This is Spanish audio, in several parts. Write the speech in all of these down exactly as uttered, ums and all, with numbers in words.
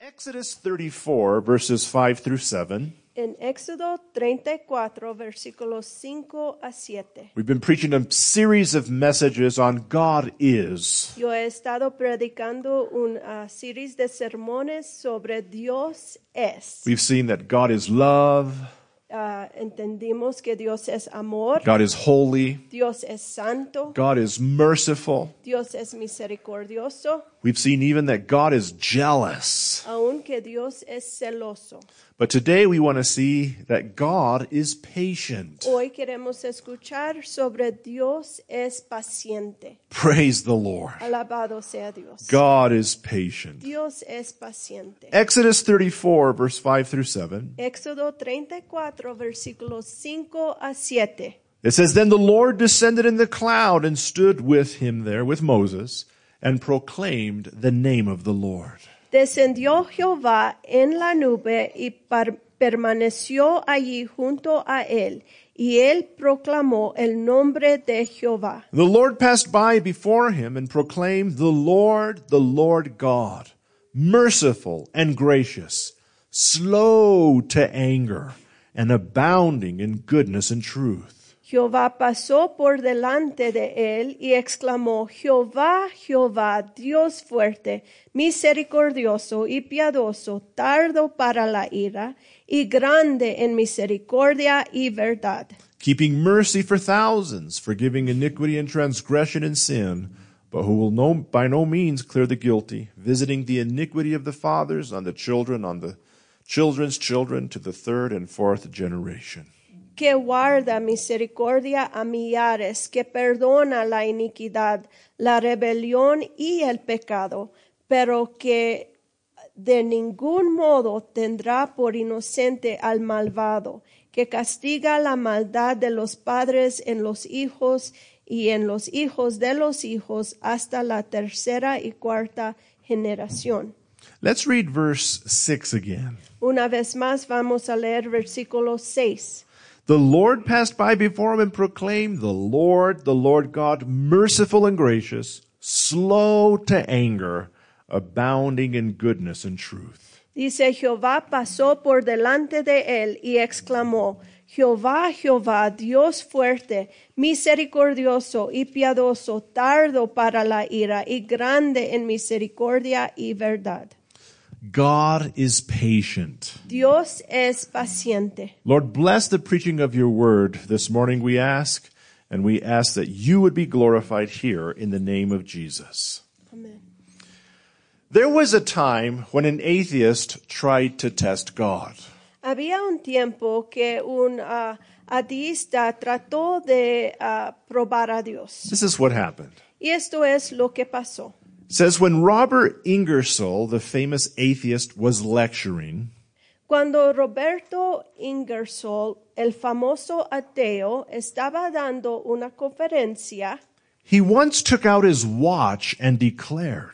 Exodus thirty-four, verses five through seven. En Éxodo treinta y cuatro, versículos cinco a siete. We've been preaching a series of messages on God is. Yo he estado predicando una serie de sermones sobre Dios es. We've seen that God is love, Uh, entendimos que Dios es amor, God is holy, Dios es santo, God is merciful. Dios es misericordioso, We've seen even that God is jealous. aunque Dios es celoso. But today we want to see that God is patient. Hoy queremos escuchar sobre Dios es paciente. Praise the Lord. Alabado sea Dios. God is patient. Dios es paciente. Exodus thirty-four, verse five through seven. Éxodo treinta y cuatro, versículos cinco a siete. It says, Then the Lord descended in the cloud and stood with him there, with Moses, and proclaimed the name of the Lord. Descendió Jehová en la nube y par- permaneció allí junto a él, y él proclamó el nombre de Jehová. The Lord passed by before him and proclaimed, The Lord, the Lord God, merciful and gracious, slow to anger, and abounding in goodness and truth. Jehová pasó por delante de él y exclamó, Jehová, Jehová, Dios fuerte, misericordioso y piadoso, tardo para la ira, y grande en misericordia y verdad. Keeping mercy for thousands, forgiving iniquity and transgression and sin, but who will no, by no means clear the guilty, visiting the iniquity of the fathers on the children, on the children's children, to the third and fourth generation. Que guarda misericordia a millares, que perdona la iniquidad, la rebelión y el pecado, pero que de ningún modo tendrá por inocente al malvado, que castiga la maldad de los padres en los hijos y en los hijos de los hijos hasta la tercera y cuarta generación. Let's read verse six again. Una vez más vamos a leer versículo seis. The Lord passed by before him and proclaimed, The Lord, the Lord God, merciful and gracious, slow to anger, abounding in goodness and truth. Dice, Jehová pasó por delante de él y exclamó, Jehová, Jehová, Dios fuerte, misericordioso y piadoso, tardo para la ira y grande en misericordia y verdad. God is patient. Dios es paciente. Lord, bless the preaching of your word this morning, we ask, and we ask that you would be glorified here in the name of Jesus. Amen. There was a time when an atheist tried to test God. Había un tiempo que un uh, ateísta trató de uh, probar a Dios. This is what happened. Y esto es lo que pasó. It says, when Robert Ingersoll, the famous atheist, was lecturing, Cuando Roberto Ingersoll, el famoso ateo, estaba dando una conferencia, he once took out his watch and declared,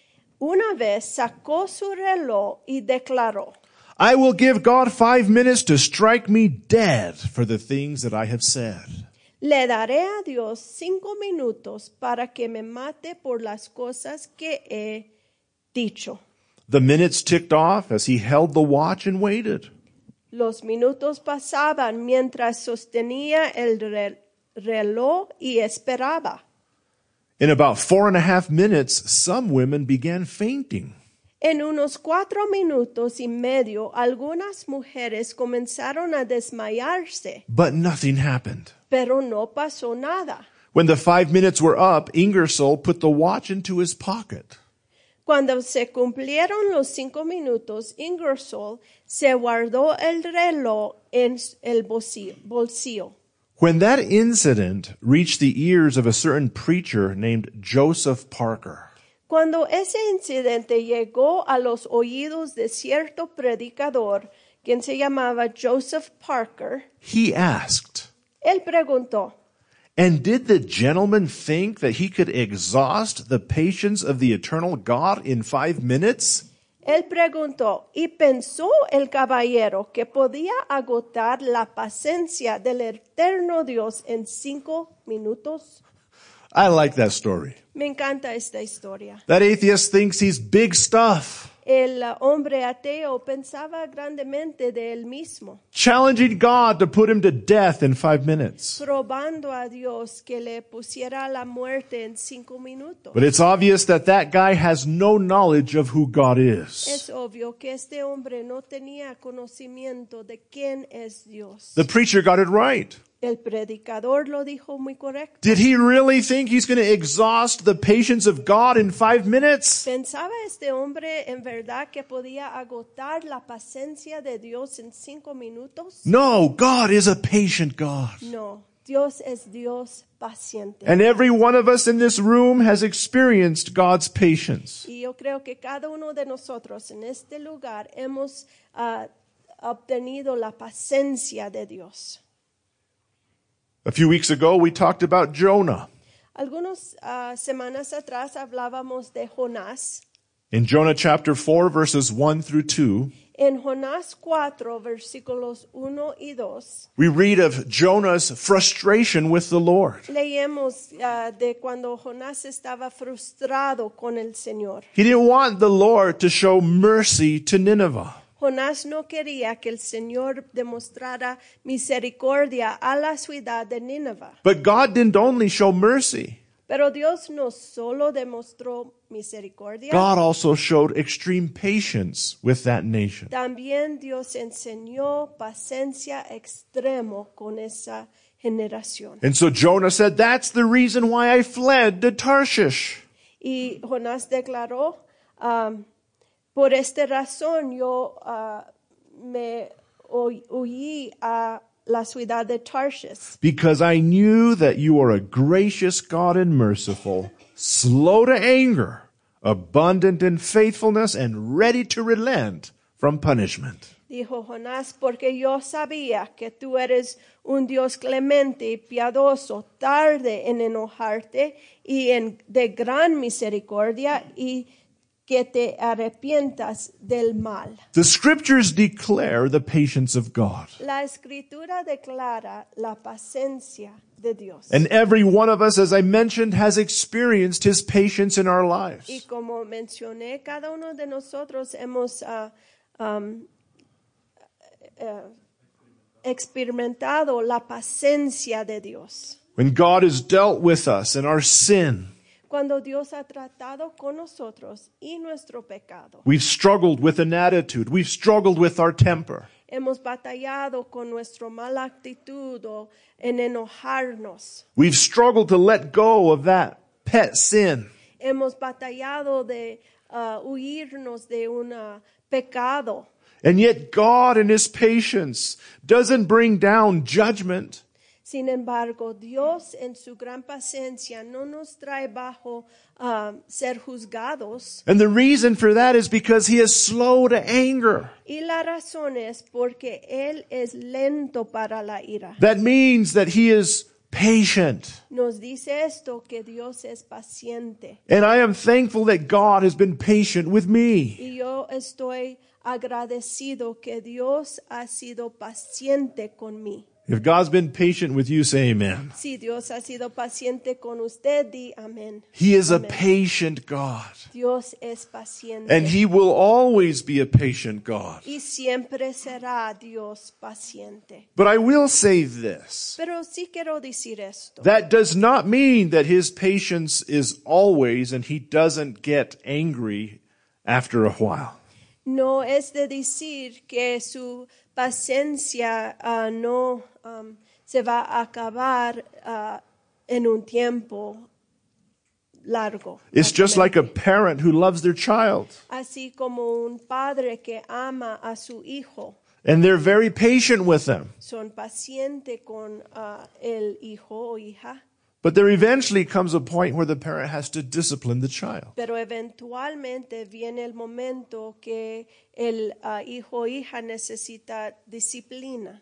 una vez sacó su reloj y declaró, I will give God five minutes to strike me dead for the things that I have said. le daré a Dios cinco minutos para que me mate por las cosas que he dicho. The minutes ticked off as he held the watch and waited. Los minutos pasaban mientras sostenía el re- reloj y esperaba. In about four and a half minutes, some women began fainting. En unos cuatro minutos y medio, algunas mujeres comenzaron a desmayarse, But nothing happened. pero no pasó nada. When the five minutes were up, Ingersoll put the watch into his pocket. Cuando se cumplieron los cinco minutos, Ingersoll se guardó el reloj en el bolsillo. bolsillo. When that incident reached the ears of a certain preacher named Joseph Parker, Cuando ese incidente llegó a los oídos de cierto predicador, quien se llamaba Joseph Parker, he asked, él preguntó, And did the gentleman think that he could exhaust the patience of the eternal God in five minutes? Él preguntó, ¿y pensó el caballero que podía agotar la paciencia del eterno Dios en cinco minutos? I like that story. Me encanta esta historia. That atheist thinks he's big stuff. el uh, hombre ateo pensaba grandemente de él mismo, challenging God to put him to death in five minutes. probando a Dios que le pusiera la muerte en cinco minutos. But it's obvious that that guy has no knowledge of who God is. Es obvio que este hombre no tenía conocimiento de quién es Dios. The preacher got it right. El predicador lo dijo muy correcto. Did he really think he's going to exhaust the patience of God in five minutes? ¿Pensaba este hombre en verdad que podía agotar la paciencia de Dios en cinco minutos? No, God is a patient God. No, Dios es Dios paciente. And every one of us in this room has experienced God's patience. Y yo creo que cada uno de nosotros en este lugar hemos uh, obtenido la paciencia de Dios. A few weeks ago, we talked about Jonah. Algunas uh, semanas atrás hablábamos de Jonás. In Jonah chapter four, verses one through two, En Jonás cuatro, versículos uno y dos, we read of Jonah's frustration with the Lord. leemos uh, de cuando Jonás estaba frustrado con el Señor. He didn't want the Lord to show mercy to Nineveh. Jonás no quería que el Señor demostrara misericordia a la ciudad de Nínive. But God didn't only show mercy. Pero Dios no solo demostró misericordia, God also showed extreme patience with that nation. también Dios enseñó paciencia extremo con esa generación. And so Jonah said, that's the reason why I fled to Tarshish. Y Jonás declaró, um, por esta razón yo uh, me hu- huí a la ciudad de Tarshish, Because I knew that you are a gracious God and merciful, slow to anger, abundant in faithfulness, and ready to relent from punishment. dijo Jonás, porque yo sabía que tú eres un Dios clemente y piadoso, tarde en enojarte y en, de gran misericordia, y que te arrepientas del mal. The scriptures declare the patience of God. La escritura declara la paciencia de Dios. And every one of us, as I mentioned, has experienced his patience in our lives. Y como mencioné, cada uno de nosotros hemos uh, um, uh, experimentado la paciencia de Dios. When God has dealt with us in our sin, Cuando Dios ha tratado con nosotros y nuestro pecado, we've struggled with an attitude, we've struggled with our temper. hemos batallado con nuestra mala actitud o en enojarnos. We've struggled to let go of that pet sin. Hemos batallado de uh, huirnos de un uh, pecado. And yet God in his patience doesn't bring down judgment. Sin embargo, Dios en su gran paciencia no nos trae bajo uh, ser juzgados. And the reason for that is because he is slow to anger. Y la razón es porque Él es lento para la ira. That means that he is patient. Nos dice esto, que Dios es paciente. And I am thankful that God has been patient with me. Y yo estoy agradecido que Dios ha sido paciente con mí. If God's been patient with you, say amen. Si Dios ha sido paciente con usted, di amén. He is a Amén. patient God. Dios es paciente. And he will always be a patient God. Y siempre será Dios paciente. But I will say this. Pero sí quiero decir esto. That does not mean that his patience is always and he doesn't get angry after a while. No es de decir que su paciencia uh, no um, se va a acabar uh, en un tiempo largo. It's just like a parent who loves their child. Así como un padre que ama a su hijo. And they're very patient with them. Son pacientes con uh, el hijo o hija. But there eventually comes a point where the parent has to discipline the child. Pero eventualmente viene el momento que el uh, hijo o hija necesita disciplina.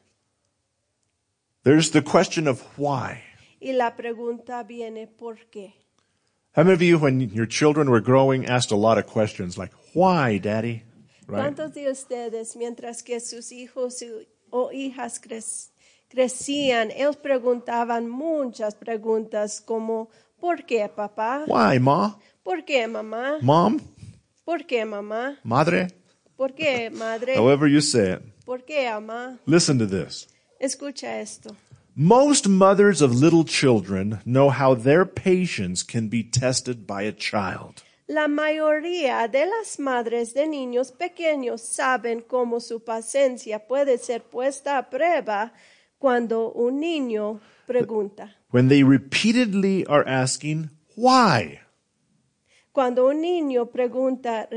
There's the question of why. Y la pregunta viene, ¿por qué? How many of you, when your children were growing, asked a lot of questions like, why, Daddy? Right? ¿Cuántos de ustedes, mientras que sus hijos o hijas crecen, crecían, ellos preguntaban muchas preguntas como, ¿por qué, papá? Why, Ma? ¿Por qué, mamá? Mom? ¿Por qué, mamá? Madre, ¿Por qué, madre? however you say it. ¿Por qué, mamá? Listen to this. Escucha esto. Most mothers of little children know how their patience can be tested by a child. La mayoría de las madres de niños pequeños saben cómo su paciencia puede ser puesta a prueba cuando un niño pregunta. When they repeatedly are asking, why? Cuando un niño pregunta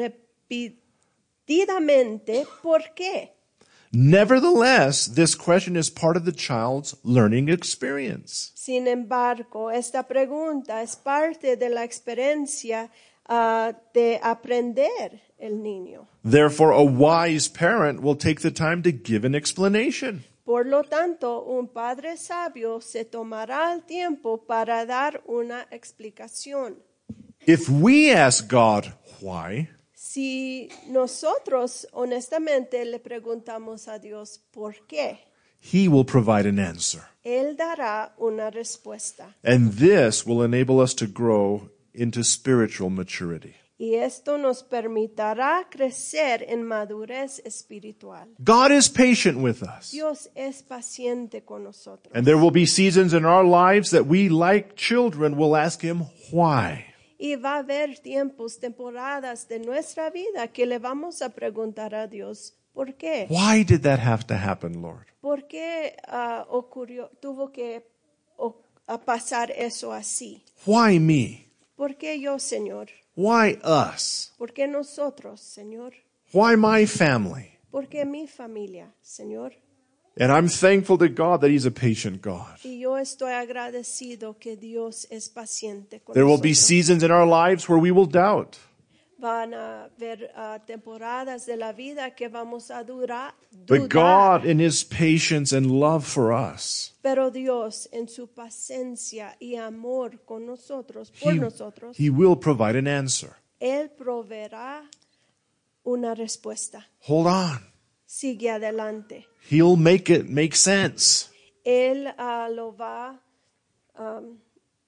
repetidamente, ¿por qué? Nevertheless, this question is part of the child's learning experience. Sin embargo, esta pregunta es parte de la experiencia uh, de aprender el niño. Therefore, a wise parent will take the time to give an explanation. Por lo tanto, un padre sabio se tomará el tiempo para dar una explicación. If we ask God why, Si nosotros honestamente le preguntamos a Dios por qué, He will provide an answer. Él dará una respuesta. And this will enable us to grow into spiritual maturity. Y esto nos permitirá crecer en madurez espiritual. God is patient with us. Dios es paciente con nosotros. And there will be seasons in our lives that we, like children, will ask Him why. Y va a haber tiempos, temporadas de nuestra vida que le vamos a preguntar a Dios, ¿por qué? Why did that have to happen, Lord? ¿Por qué uh, ocurrió, tuvo que o, a pasar eso así? Why me? ¿Por qué yo, Señor? Why us? ¿Por qué nosotros, Señor? Why my family? ¿Por qué mi familia, Señor? And I'm thankful to God that He's a patient God. Y yo estoy agradecido que Dios es paciente con There will be nosotros. seasons in our lives where we will doubt. Van a haber uh, temporadas de la vida que vamos a durar, But God, in His patience and love for us, pero Dios en su paciencia y amor con nosotros, por He, nosotros, He will provide an answer. Él proveerá una respuesta. Hold on. Sigue adelante. He'll make it make sense. Él uh, lo va a um,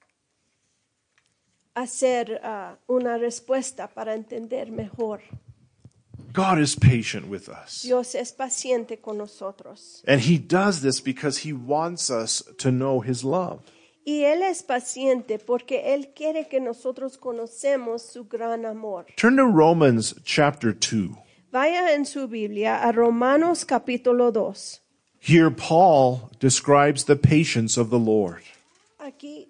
hacer uh, una respuesta para entender mejor. God is patient with us. Dios es paciente con nosotros. And He does this because He wants us to know His love. Y Él es paciente porque Él quiere que nosotros conocemos su gran amor. Turn to Romans chapter two. Vaya en su Biblia a Romanos capítulo dos. Here Paul describes the patience of the Lord. Aquí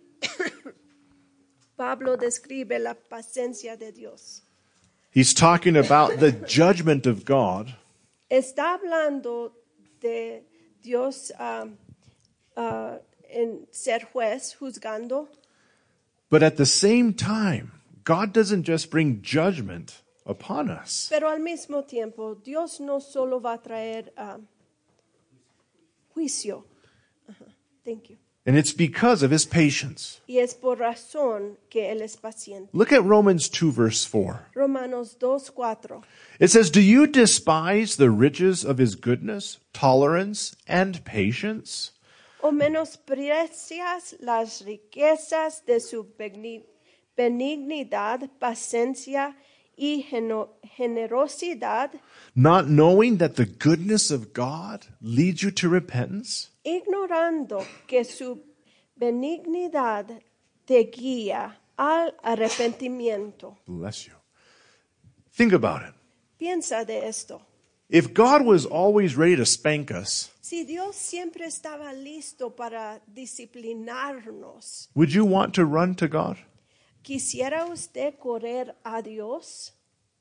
Pablo describe la paciencia de Dios. He's talking about the judgment of God, Está hablando de Dios um, uh, en ser juez, juzgando, but at the same time, God doesn't just bring judgment upon us. pero al mismo tiempo Dios no solo va a traer um, juicio. Ajá, thank you. And it's because of His patience. Y es por razón que Él es paciente. Look at Romans two verse four. Romanos dos, cuatro. It says, "Do you despise the riches of His goodness, tolerance, and patience?" ¿O menosprecias las riquezas de su begni- benignidad, paciencia y geno- generosidad, Not knowing that the goodness of God leads you to repentance? ignorando que su benignidad te guía al arrepentimiento? Bless you. Think about it. Piensa de esto. If God was always ready to spank us, Si Dios siempre estaba listo para disciplinarnos, would you want to run to God? ¿quisiera usted correr a Dios?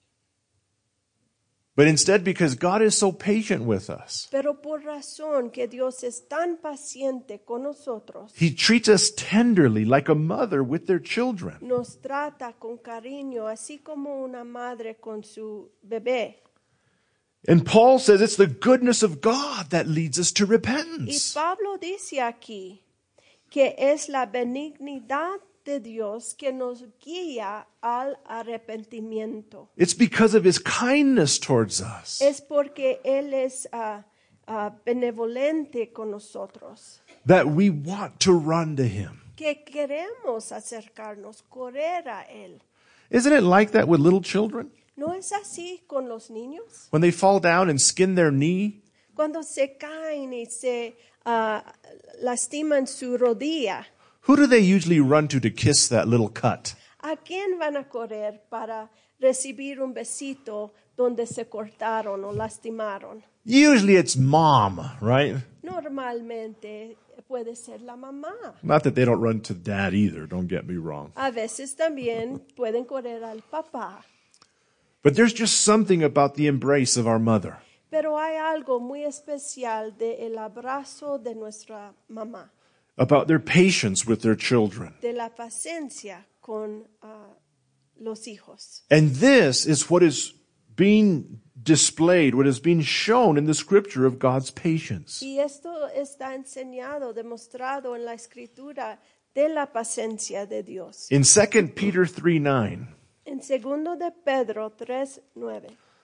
But instead, because God is so patient with us, Pero por razón que Dios es tan paciente con nosotros, He treats us tenderly like a mother with their children. nos trata con cariño, así como una madre con su bebé. And Paul says it's the goodness of God that leads us to Y repentance. Pablo dice aquí que es la benignidad de Dios que nos guía al arrepentimiento. It's because of His kindness towards us Es porque Él es ah, ah, benevolente con nosotros, that we want to run to Him. que queremos acercarnos, correr a Él. Isn't it like that with little children? ¿No es así con los niños? When they fall down and skin their knee, Cuando se caen y se ah, lastiman su rodilla, who do they usually run to to kiss that little cut? ¿a quién van a correr para recibir un besito donde se cortaron o lastimaron? Usually it's mom, right? Normalmente puede ser la mamá. Not that they don't run to dad either, don't get me wrong. A veces también pueden correr al papá. But there's just something about the embrace of our mother. Pero hay algo muy especial del abrazo de nuestra mamá, About their patience with their children. de la paciencia con ah, los hijos. And this is what is being displayed, what is being shown in the scripture of God's patience. Y esto está enseñado, demostrado en la escritura de la paciencia de Dios. In Second Peter three nine, En segundo de Pedro tres nueve,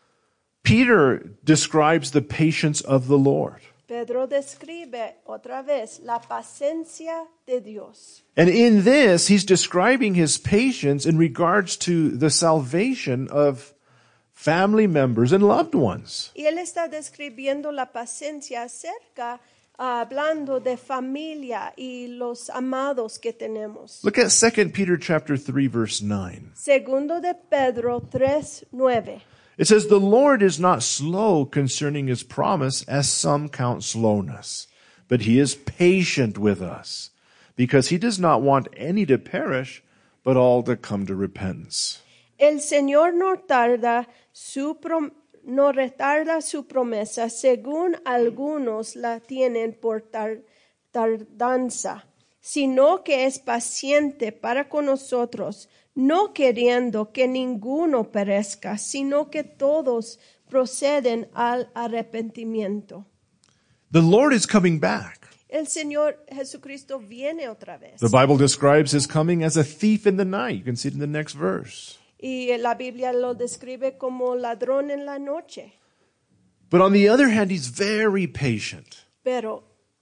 Peter describes the patience of the Lord. Pedro describe otra vez la paciencia de Dios. And in this, he's describing his patience in regards to the salvation of family members and loved ones. Y él está describiendo la paciencia acerca, ah, hablando de familia y los amados que tenemos. Look at Second Peter chapter three verse nine. Segundo de Pedro tres nueve. It says, "The Lord is not slow concerning his promise, as some count slowness, but he is patient with us, because he does not want any to perish, but all to come to repentance." El Señor no tarda su prom- no retarda su promesa, según algunos la tienen por tar- tardanza, sino que es paciente para con nosotros, no queriendo que ninguno perezca, sino que todos proceden al arrepentimiento. The Lord is coming back. El Señor Jesucristo viene otra vez. The Bible describes his coming as a thief in the night. You can see it in the next verse. Y la Biblia lo describe como ladrón en la noche. But on the other hand, he's very patient. Pero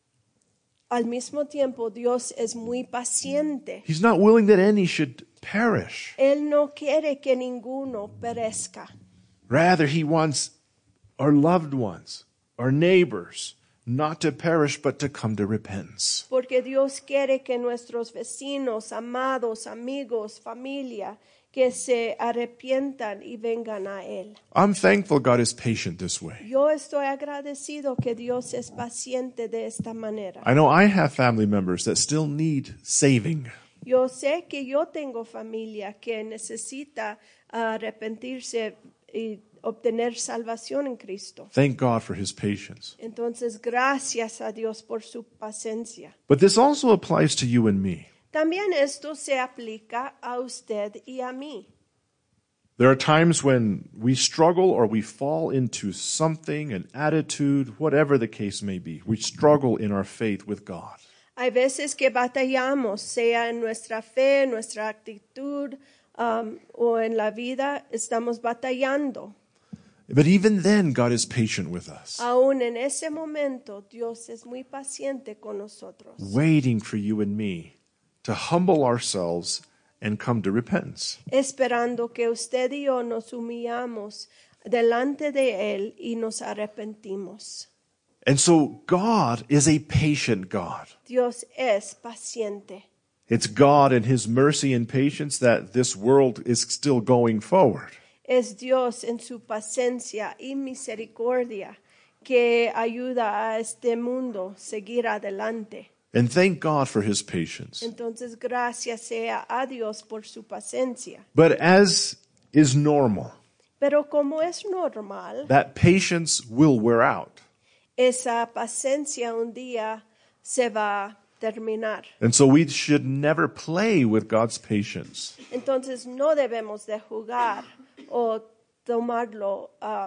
al mismo tiempo Dios es muy paciente. He's not willing that any should perish. Él no quiere que ninguno perezca. Rather, he wants our loved ones, our neighbors, not to perish, but to come to repentance. Porque Dios quiere que nuestros vecinos, amados, amigos, familia, que se arrepientan y vengan a Él. I'm thankful God is patient this way. Yo estoy agradecido que Dios es paciente de esta manera. I know I have family members that still need saving. Yo sé que yo tengo familia que necesita arrepentirse y obtener salvación en Cristo. Thank God for his patience. Entonces, gracias a Dios por su paciencia. But this also applies to you and me. También esto se aplica a usted y a mí. There are times when we struggle or we fall into something, an attitude, whatever the case may be. We struggle in our faith with God. Hay veces que batallamos, sea en nuestra fe, en nuestra actitud um, o en la vida, estamos batallando. But even then, God is patient with us, Aún en ese momento, Dios es muy paciente con nosotros, waiting for you and me to humble ourselves and come to repentance. esperando que usted y yo nos humillamos delante de Él y nos arrepentimos. And so God is a patient God. Dios es paciente. It's God and his mercy and patience that this world is still going forward. Es Dios en su paciencia y misericordia que ayuda a este mundo a seguir adelante. And thank God for his patience. Entonces, gracias sea a Dios por su paciencia. But as is normal, Pero como es normal, that patience will wear out. esa paciencia un día se va a terminar. And so we should never play with God's patience. Entonces, no debemos de jugar o tomarlo uh,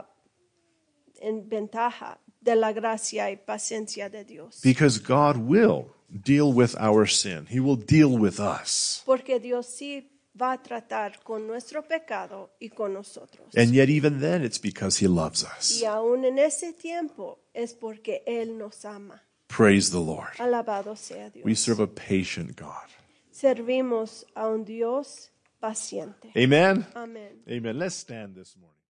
en ventaja de la gracia y paciencia de Dios. Because God will deal with our sin. He will deal with us. Porque Dios sí va a tratar con nuestro pecado y con nosotros. And yet even then it's because he loves us. Y aún en ese tiempo es porque Él nos ama. Praise the Lord. Alabado sea Dios. We serve a patient God. Servimos a un Dios paciente. Amen? Amén. Amen. Let's stand this morning.